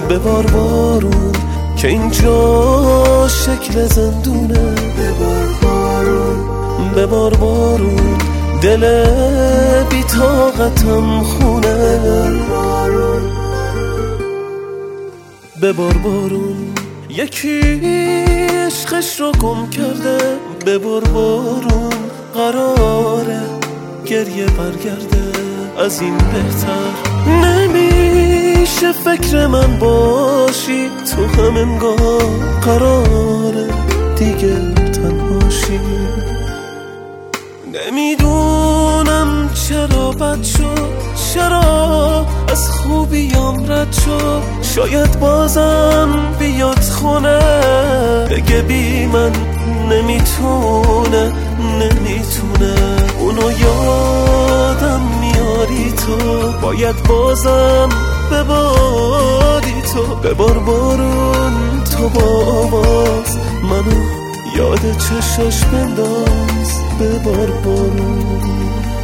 ببار بارون که اینجا شکل زندونه. ببار بارون، ببار بارون، دل بی طاقتم خونه. ببار بارون، یکی عشقش رو گم کرده. ببار بارون، قراره گریه برگرده. از این بهتر نمیشه فکر من باشی، تو هم انگار قراره دیگه تنهاشی. نمیدونم چرا بد شد، چرا از خوبیام رد شد. شاید بازم بیاد خونه بگه بی من نمیتونه، نمیتونه. اونو یادم میاری تو، باید بازم بباری تو. ببار بارون تو با آواز منو یاد چشاش بنداز. ببار بارون.